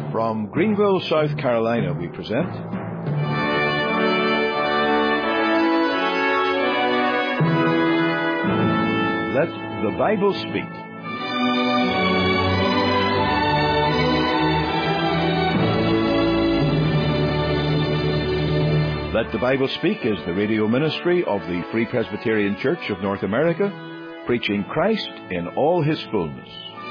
From Greenville, South Carolina, we present Let the Bible Speak. Let the Bible Speak is the radio ministry of the Free Presbyterian Church of North America, preaching Christ in all His fullness.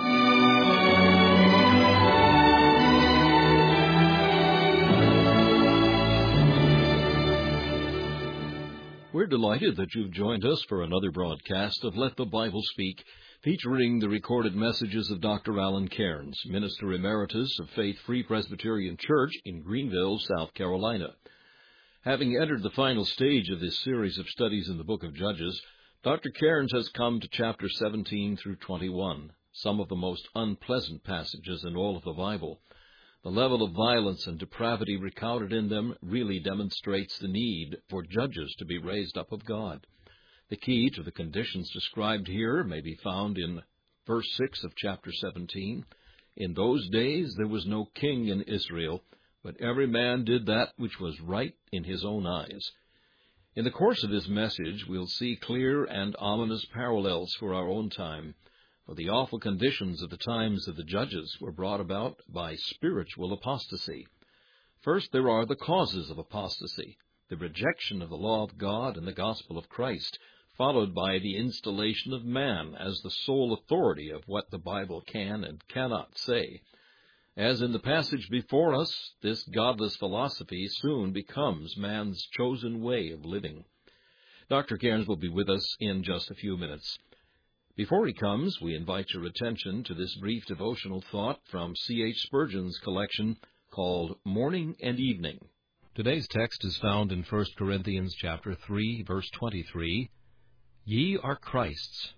We're delighted that you've joined us for another broadcast of Let the Bible Speak, featuring the recorded messages of Dr. Alan Cairns, Minister Emeritus of Faith Free Presbyterian Church in Greenville, South Carolina. Having entered the final stage of this series of studies in the book of Judges, Dr. Cairns has come to chapter 17 through 21, some of the most unpleasant passages in all of the Bible. The level of violence and depravity recounted in them really demonstrates the need for judges to be raised up of God. The key to the conditions described here may be found in verse 6 of chapter 17. In those days there was no king in Israel, but every man did that which was right in his own eyes. In the course of his message, we'll see clear and ominous parallels for our own time. For the awful conditions of the times of the judges were brought about by spiritual apostasy. First, there are the causes of apostasy, the rejection of the law of God and the gospel of Christ, followed by the installation of man as the sole authority of what the Bible can and cannot say. As in the passage before us, this godless philosophy soon becomes man's chosen way of living. Dr. Cairns will be with us in just a few minutes. Before he comes, we invite your attention to this brief devotional thought from C.H. Spurgeon's collection called Morning and Evening. Today's text is found in 1 Corinthians chapter 3, verse 23. Ye are Christ's.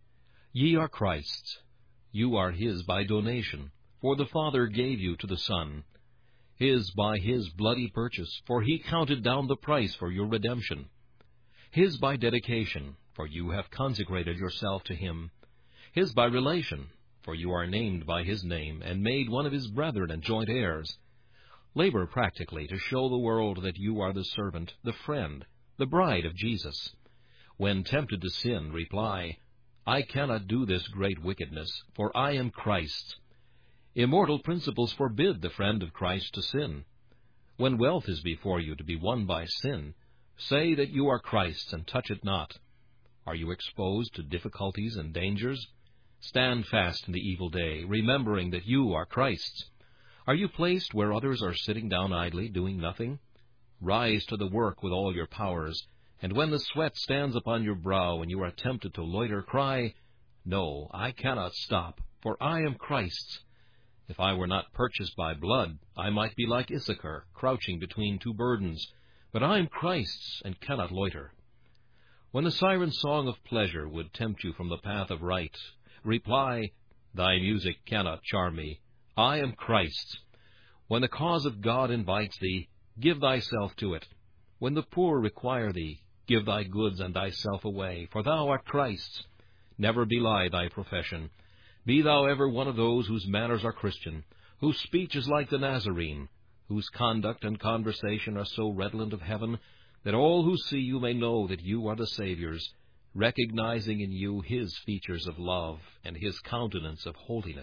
Ye are Christ's. You are His by donation, for the Father gave you to the Son. His by His bloody purchase, for He counted down the price for your redemption. His by dedication, for you have consecrated yourself to Him. His by relation, for you are named by His name, and made one of His brethren and joint heirs. Labor practically to show the world that you are the servant, the friend, the bride of Jesus. When tempted to sin, reply, I cannot do this great wickedness, for I am Christ's. Immortal principles forbid the friend of Christ to sin. When wealth is before you to be won by sin, say that you are Christ's and touch it not. Are you exposed to difficulties and dangers? Stand fast in the evil day, remembering that you are Christ's. Are you placed where others are sitting down idly, doing nothing? Rise to the work with all your powers, and when the sweat stands upon your brow and you are tempted to loiter, cry, No, I cannot stop, for I am Christ's. If I were not purchased by blood, I might be like Issachar, crouching between two burdens, but I am Christ's and cannot loiter. When the siren song of pleasure would tempt you from the path of right, reply, Thy music cannot charm me. I am Christ's. When the cause of God invites thee, give thyself to it. When the poor require thee, give thy goods and thyself away, for thou art Christ's. Never belie thy profession. Be thou ever one of those whose manners are Christian, whose speech is like the Nazarene, whose conduct and conversation are so redolent of heaven, that all who see you may know that you are the Savior's, recognizing in you His features of love and His countenance of holiness.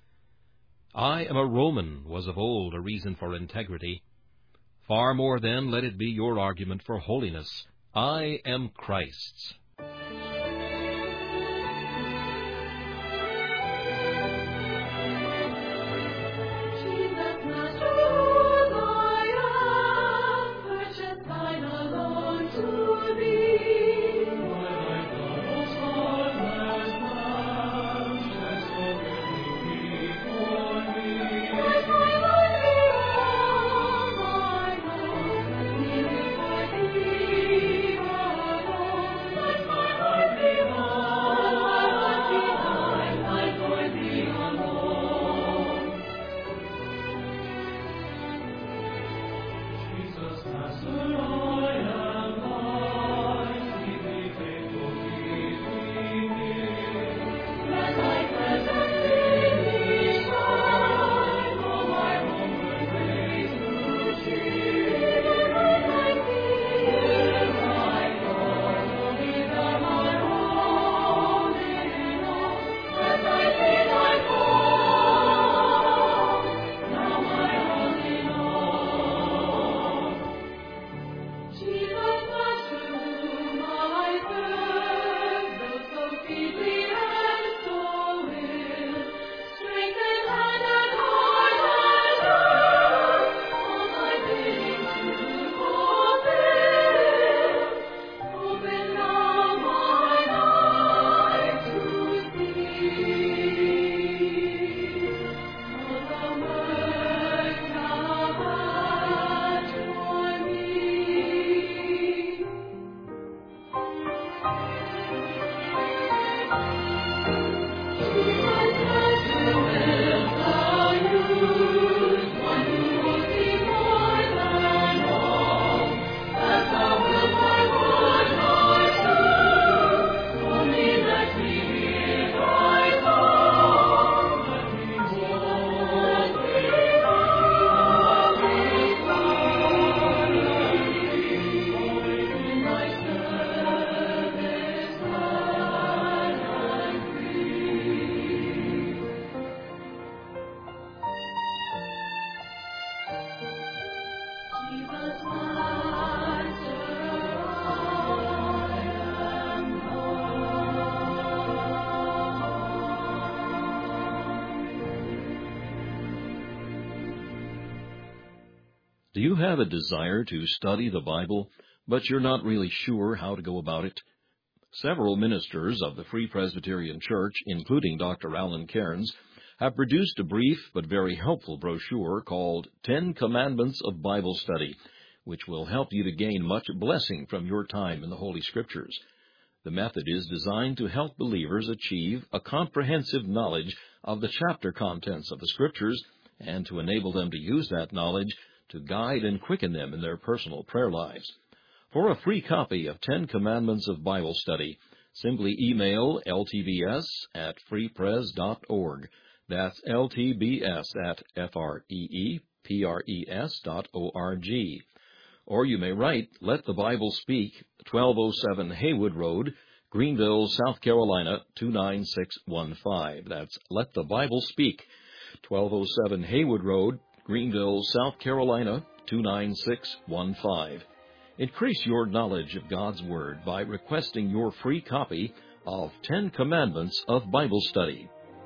I am a Roman was of old a reason for integrity. Far more then let it be your argument for holiness. I am Christ's. Do you have a desire to study the Bible, but you're not really sure how to go about it? Several ministers of the Free Presbyterian Church, including Dr. Alan Cairns, have produced a brief but very helpful brochure called 10 Commandments of Bible Study, which will help you to gain much blessing from your time in the Holy Scriptures. The method is designed to help believers achieve a comprehensive knowledge of the chapter contents of the Scriptures and to enable them to use that knowledge to guide and quicken them in their personal prayer lives. For a free copy of 10 Commandments of Bible Study, simply email ltbs@freepres.org. That's ltbs@freepres.org. Or you may write, Let the Bible Speak, 1207 Haywood Road, Greenville, South Carolina, 29615. That's Let the Bible Speak, 1207 Haywood Road, Greenville, South Carolina, 29615. Increase your knowledge of God's Word by requesting your free copy of 10 Commandments of Bible Study.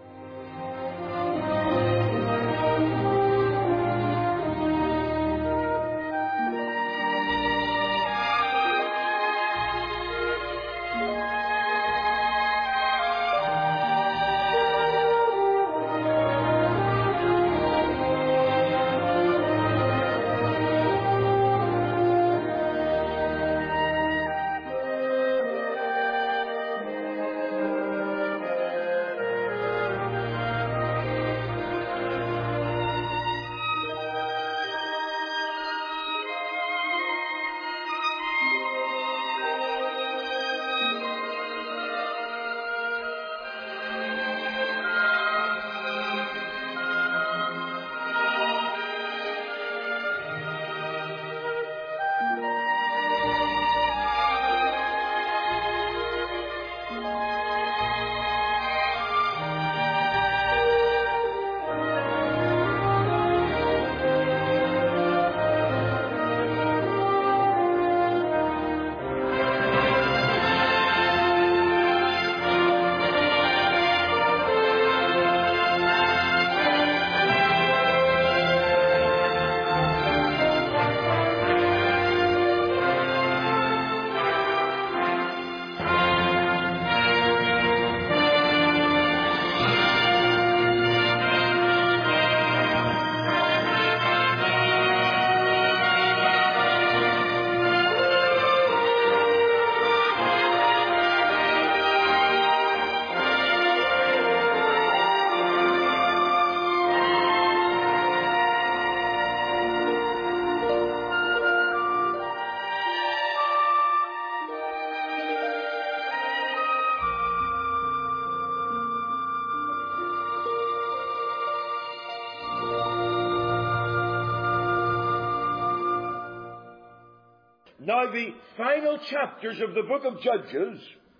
Now, the final chapters of the book of Judges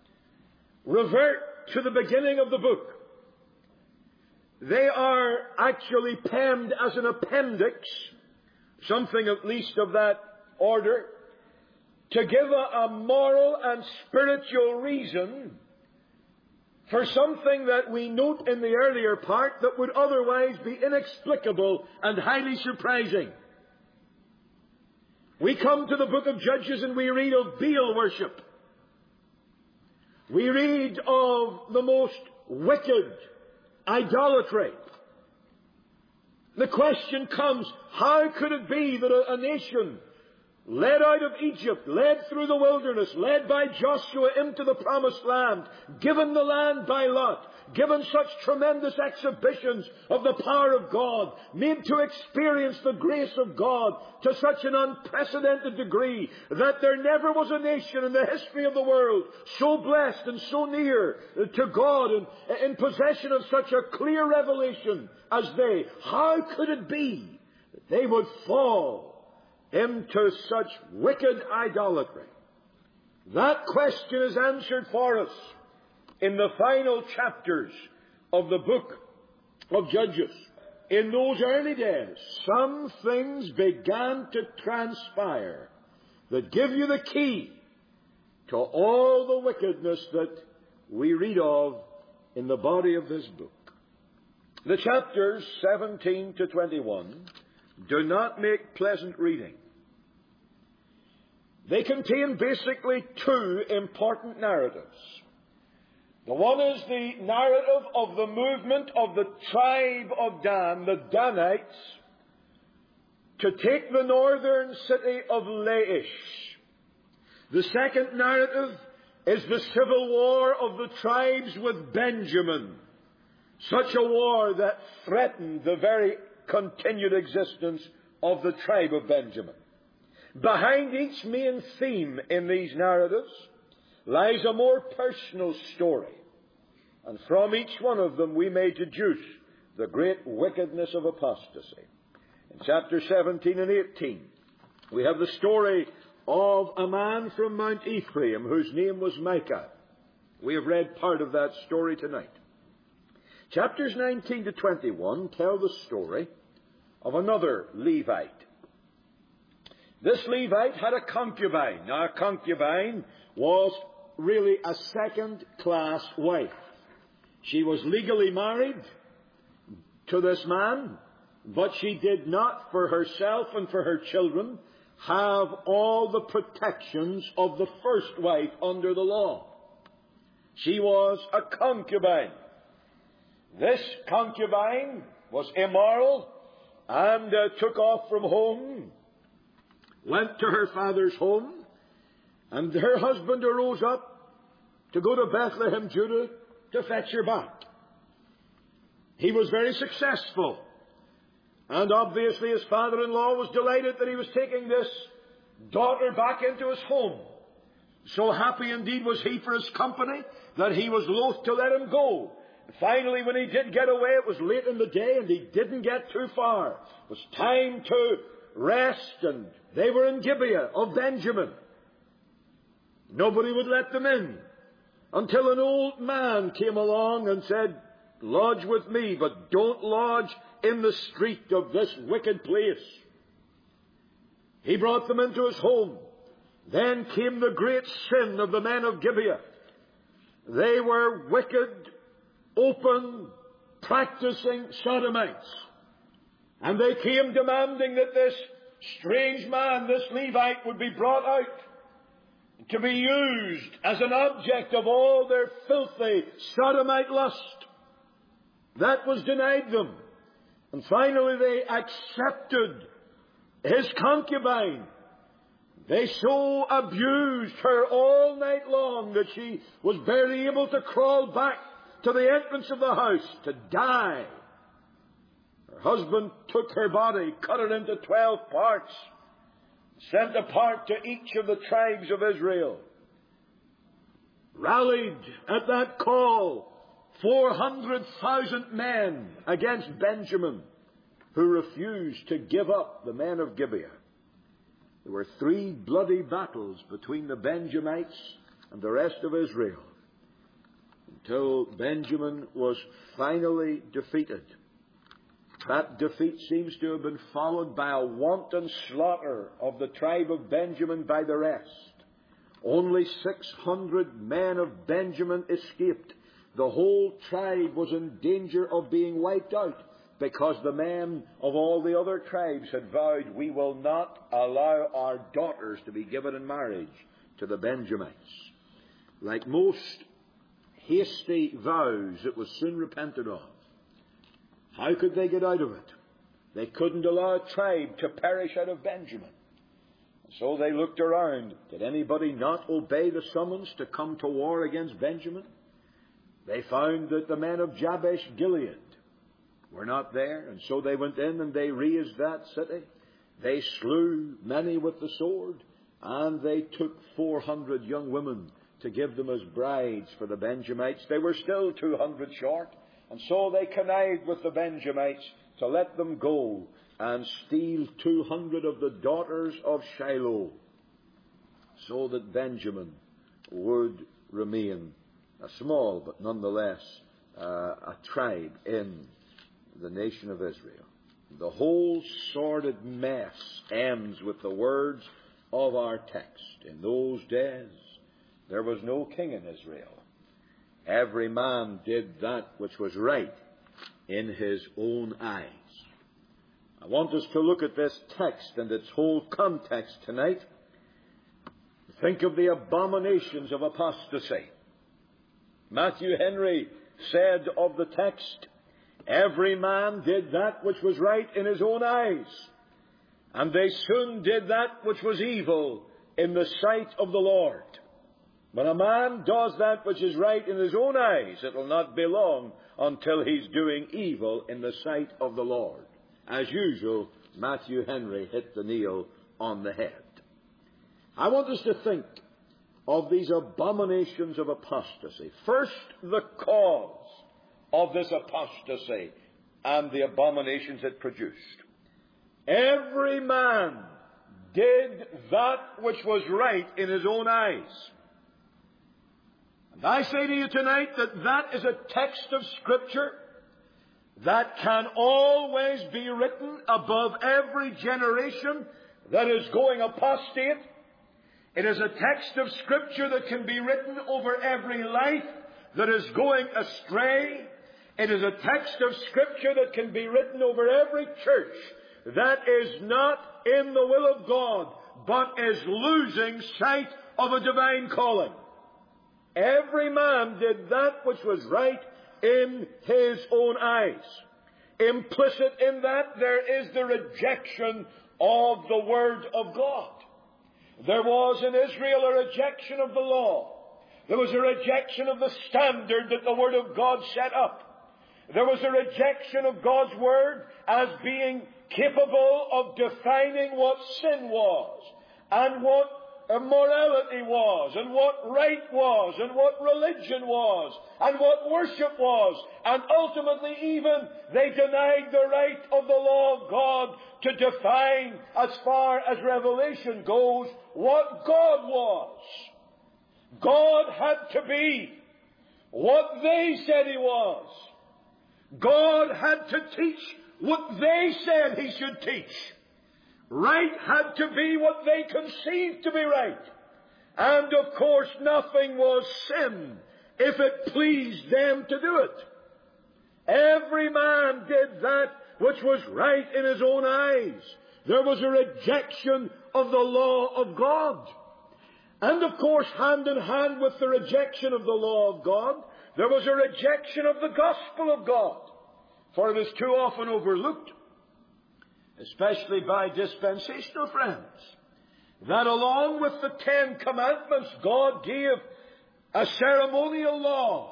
revert to the beginning of the book. They are actually penned as an appendix, something at least of that order, to give a moral and spiritual reason for something that we note in the earlier part that would otherwise be inexplicable and highly surprising. We come to the book of Judges and we read of Baal worship. We read of the most wicked idolatry. The question comes, how could it be that a nation led out of Egypt, led through the wilderness, led by Joshua into the promised land, given the land by Lot, given such tremendous exhibitions of the power of God, made to experience the grace of God to such an unprecedented degree that there never was a nation in the history of the world so blessed and so near to God and in possession of such a clear revelation as they. How could it be that they would fall into such wicked idolatry? That question is answered for us in the final chapters of the book of Judges. In those early days, some things began to transpire that give you the key to all the wickedness that we read of in the body of this book. The chapters 17 to 21 do not make pleasant reading. They contain basically two important narratives. The one is the narrative of the movement of the tribe of Dan, the Danites, to take the northern city of Laish. The second narrative is the civil war of the tribes with Benjamin, such a war that threatened the very continued existence of the tribe of Benjamin. Behind each main theme in these narratives lies a more personal story, and from each one of them we may deduce the great wickedness of apostasy. In chapter 17 and 18, we have the story of a man from Mount Ephraim whose name was Micah. We have read part of that story tonight. Chapters 19 to 21 tell the story of another Levite. This Levite had a concubine. Now, a concubine was really a second-class wife. She was legally married to this man, but she did not, for herself and for her children, have all the protections of the first wife under the law. She was a concubine. This concubine was immoral and took off from home, went to her father's home, and her husband arose up to go to Bethlehem, Judah, to fetch her back. He was very successful, and obviously his father-in-law was delighted that he was taking this daughter back into his home. So happy indeed was he for his company that he was loath to let him go. Finally, when he did get away, it was late in the day and he didn't get too far. It was time to rest, and they were in Gibeah of Benjamin. Nobody would let them in until an old man came along and said, "Lodge with me, but don't lodge in the street of this wicked place." He brought them into his home. Then came the great sin of the men of Gibeah. They were wicked, open, practicing sodomites. And they came demanding that this strange man, this Levite, would be brought out to be used as an object of all their filthy sodomite lust. That was denied them. And finally they accepted his concubine. They so abused her all night long that she was barely able to crawl back to the entrance of the house to die. Her husband took her body, cut it into 12 parts, sent a part to each of the tribes of Israel. Rallied at that call 400,000 men against Benjamin, who refused to give up the men of Gibeah. There were 3 bloody battles between the Benjamites and the rest of Israel, until Benjamin was finally defeated. That defeat seems to have been followed by a wanton slaughter of the tribe of Benjamin by the rest. Only 600 men of Benjamin escaped. The whole tribe was in danger of being wiped out, because the men of all the other tribes had vowed, "We will not allow our daughters to be given in marriage to the Benjamites." Like most hasty vows, it was soon repented of. How could they get out of it? They couldn't allow a tribe to perish out of Benjamin. So they looked around. Did anybody not obey the summons to come to war against Benjamin? They found that the men of Jabesh Gilead were not there, and so they went in and they razed that city. They slew many with the sword, and they took 400 young women to give them as brides for the Benjamites. They were still 200 short, and so they connived with the Benjamites to let them go and steal 200 of the daughters of Shiloh, so that Benjamin would remain a small but nonetheless a tribe in the nation of Israel. The whole sordid mess ends with the words of our text. In those days there was no king in Israel. Every man did that which was right in his own eyes. I want us to look at this text and its whole context tonight. Think of the abominations of apostasy. Matthew Henry said of the text, "Every man did that which was right in his own eyes, and they soon did that which was evil in the sight of the Lord." When a man does that which is right in his own eyes, it will not be long until he's doing evil in the sight of the Lord. As usual, Matthew Henry hit the nail on the head. I want us to think of these abominations of apostasy. First, the cause of this apostasy and the abominations it produced. Every man did that which was right in his own eyes. And I say to you tonight that is a text of Scripture that can always be written above every generation that is going apostate. It is a text of Scripture that can be written over every life that is going astray. It is a text of Scripture that can be written over every church that is not in the will of God, but is losing sight of a divine calling. Every man did that which was right in his own eyes. Implicit in that, there is the rejection of the Word of God. There was in Israel a rejection of the law. There was a rejection of the standard that the Word of God set up. There was a rejection of God's Word as being capable of defining what sin was, and what immorality was, and what right was, and what religion was, and what worship was. And ultimately even they denied the right of the law of God to define, as far as Revelation goes, what God was. God had to be what they said He was. God had to teach what they said He should teach. Right had to be what they conceived to be right. And of course nothing was sin if it pleased them to do it. Every man did that which was right in his own eyes. There was a rejection of the law of God. And of course, hand in hand with the rejection of the law of God, there was a rejection of the gospel of God. For it is too often overlooked, especially by dispensational friends, that along with the 10 Commandments, God gave a ceremonial law,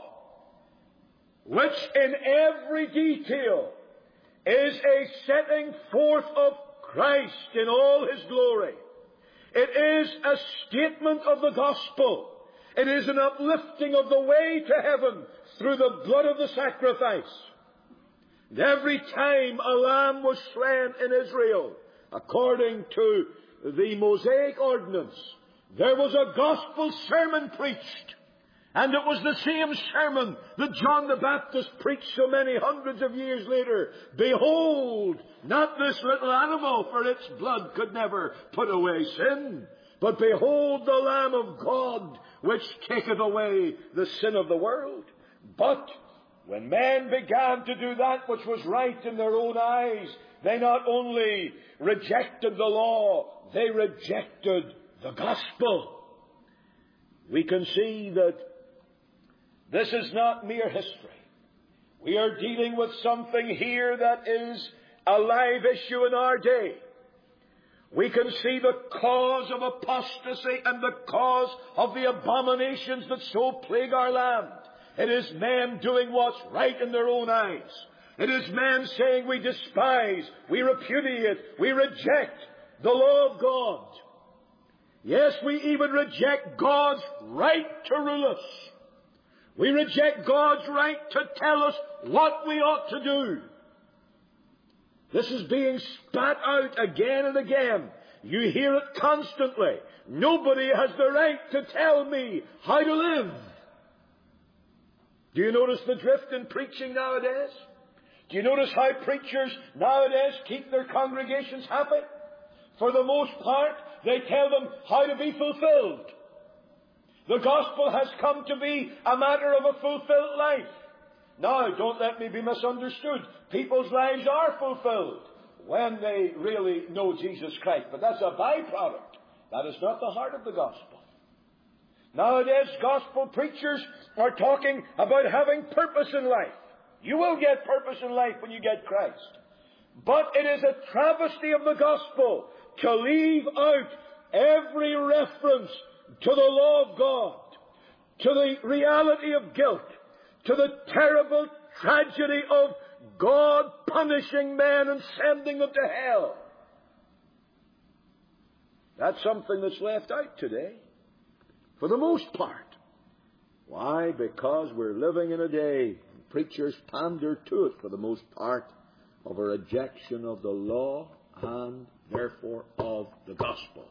which in every detail is a setting forth of Christ in all His glory. It is a statement of the gospel. It is an uplifting of the way to heaven through the blood of the sacrifice. And every time a lamb was slain in Israel, according to the Mosaic ordinance, there was a gospel sermon preached. And it was the same sermon that John the Baptist preached so many hundreds of years later. Behold, not this little animal, for its blood could never put away sin. But behold the Lamb of God, which taketh away the sin of the world. But when men began to do that which was right in their own eyes, they not only rejected the law, they rejected the gospel. We can see that this is not mere history. We are dealing with something here that is a live issue in our day. We can see the cause of apostasy and the cause of the abominations that so plague our land. It is men doing what's right in their own eyes. It is men saying we despise, we repudiate, we reject the law of God. Yes, we even reject God's right to rule us. We reject God's right to tell us what we ought to do. This is being spat out again and again. You hear it constantly. Nobody has the right to tell me how to live. Do you notice the drift in preaching nowadays? Do you notice how preachers nowadays keep their congregations happy? For the most part, they tell them how to be fulfilled. The gospel has come to be a matter of a fulfilled life. Now, don't let me be misunderstood. People's lives are fulfilled. when they really know Jesus Christ. But that's a byproduct. That is not the heart of the gospel. Nowadays, gospel preachers are talking about having purpose in life. You will get purpose in life when you get Christ. But it is a travesty of the gospel to leave out every reference to the law of God, to the reality of guilt, to the terrible tragedy of God punishing men and sending them to hell. That's something that's left out today, for the most part. Why? Because we're living in a day, and preachers pander to it for the most part, of a rejection of the law and therefore of the gospel.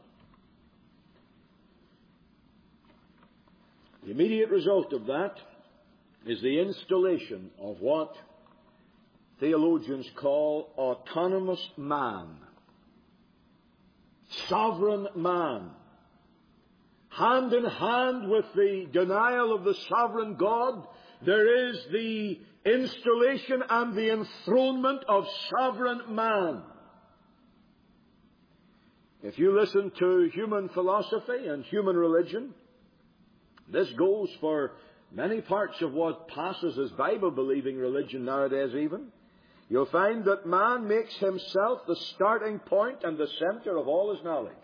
The immediate result of that is the installation of what theologians call autonomous man, sovereign man. Hand in hand with the denial of the sovereign God, there is the installation and the enthronement of sovereign man. If you listen to human philosophy and human religion, this goes for many parts of what passes as Bible-believing religion nowadays even, you'll find that man makes himself the starting point and the center of all his knowledge.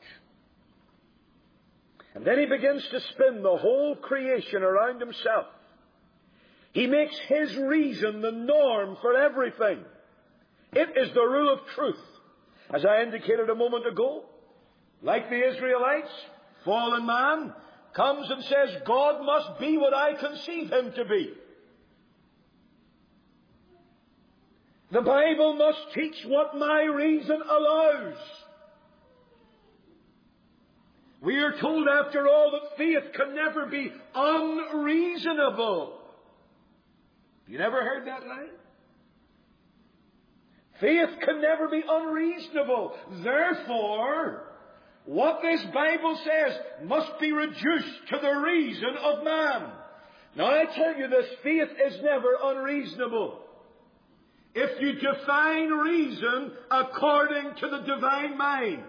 And then he begins to spin the whole creation around himself. He makes his reason the norm for everything. It is the rule of truth. As I indicated a moment ago, like the Israelites, fallen man comes and says, God must be what I conceive him to be. The Bible must teach what my reason allows. We are told, after all, that faith can never be unreasonable. You never heard that line? Faith can never be unreasonable. Therefore, what this Bible says must be reduced to the reason of man. Now I tell you this, faith is never unreasonable. If you define reason according to the divine mind.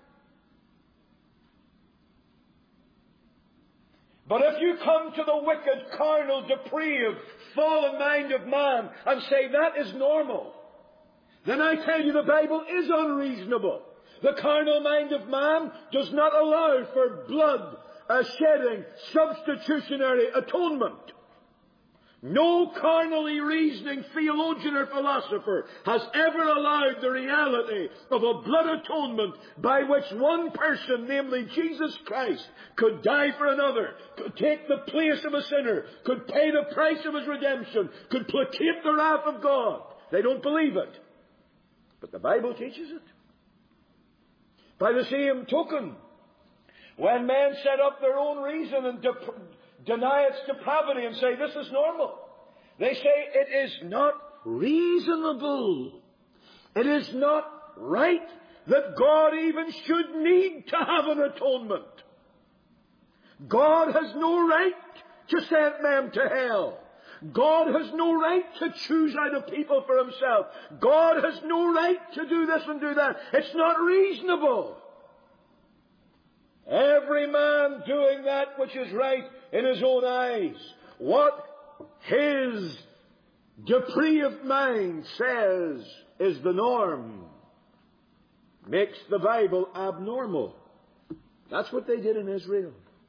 But if you come to the wicked, carnal, depraved, fallen mind of man and say that is normal, then I tell you the Bible is unreasonable. The carnal mind of man does not allow for blood shedding, substitutionary atonement. No carnally reasoning theologian or philosopher has ever allowed the reality of a blood atonement by which one person, namely Jesus Christ, could die for another, could take the place of a sinner, could pay the price of his redemption, could placate the wrath of God. They don't believe it. But the Bible teaches it. By the same token, when men set up their own reason and deny its depravity and say this is normal, they say it is not reasonable. It is not right that God even should need to have an atonement. God has no right to send men to hell. God has no right to choose out a people for himself. God has no right to do this and do that. It's not reasonable. Every man doing that which is right in his own eyes. What his depraved mind says is the norm makes the Bible abnormal. That's what they did in Israel.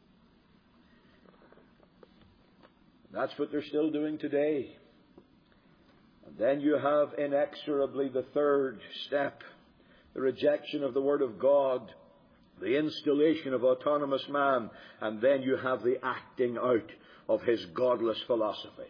That's what they're still doing today. And then you have inexorably the third step, the rejection of the Word of God, the installation of autonomous man, and then you have the acting out of his godless philosophy.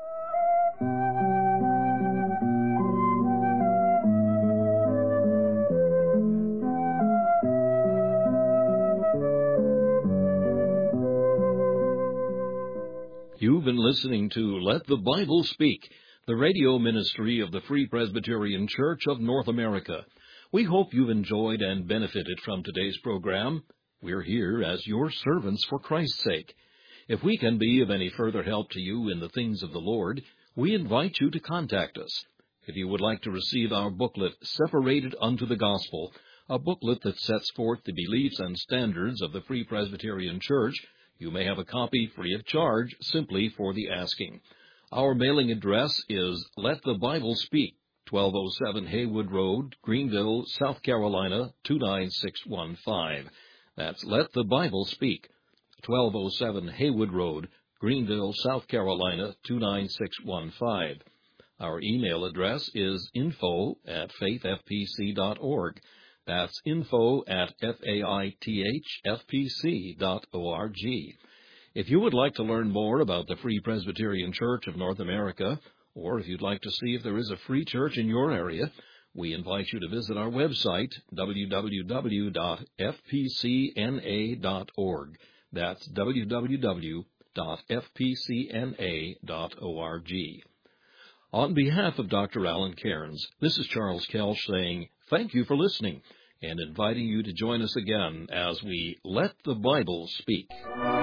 You've been listening to Let the Bible Speak, the radio ministry of the Free Presbyterian Church of North America. We hope you've enjoyed and benefited from today's program. We're here as your servants for Christ's sake. If we can be of any further help to you in the things of the Lord, we invite you to contact us. If you would like to receive our booklet, Separated Unto the Gospel, a booklet that sets forth the beliefs and standards of the Free Presbyterian Church, you may have a copy free of charge simply for the asking. Our mailing address is Let the Bible Speak, 1207 Haywood Road, Greenville, South Carolina, 29615. That's Let the Bible Speak, 1207 Haywood Road, Greenville, South Carolina, 29615. Our email address is info@faithfpc.org. That's info@faithfpc.org. If you would like to learn more about the Free Presbyterian Church of North America, or if you'd like to see if there is a free church in your area, we invite you to visit our website, www.fpcna.org. That's www.fpcna.org. On behalf of Dr. Alan Cairns, this is Charles Kelch saying thank you for listening and inviting you to join us again as we Let the Bible Speak.